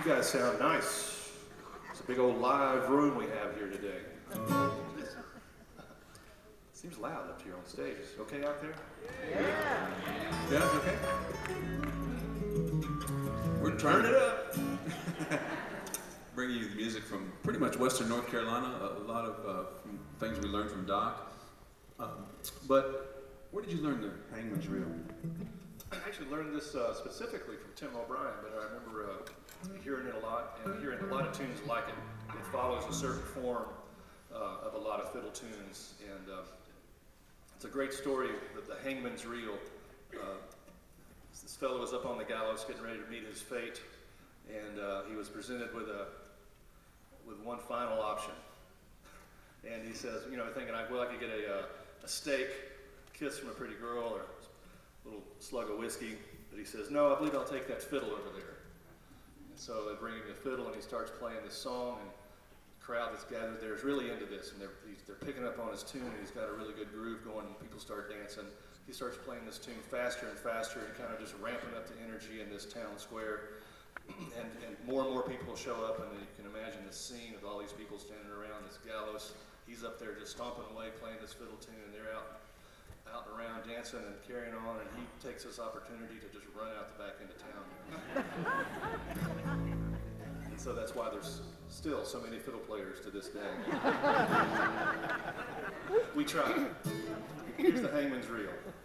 You guys sound nice. It's a big old live room we have here today. Seems loud up here on stage. Is it okay out there? Yeah. Yeah, it's okay? We're trying it up. Bringing you the music from pretty much Western North Carolina, a lot of things we learned from Doc. But where did you learn the Hangman's Reel? I actually learned this specifically from Tim O'Brien, but I remember hearing it a lot and hearing a lot of tunes like it. It follows a certain form of a lot of fiddle tunes, and it's a great story, the Hangman's Reel. This fellow was up on the gallows getting ready to meet his fate, and he was presented with one final option. And he says, you know, thinking, I could get a steak, a kiss from a pretty girl, or a little slug of whiskey. But he says, no, I believe I'll take that fiddle over there. And so they bring him the fiddle, and he starts playing this song, and the crowd that's gathered there is really into this, and they're picking up on his tune, and he's got a really good groove going, and people start dancing. He starts playing this tune faster and faster, and kind of just ramping up the energy in this town square. And more and more people show up, and you can imagine the scene of all these people standing around this gallows. He's up there just stomping away, playing this fiddle tune, and they're out and around dancing and carrying on, and he takes this opportunity to just run out the back into town. And so that's why there's still so many fiddle players to this day. We try. Here's the Hangman's Reel.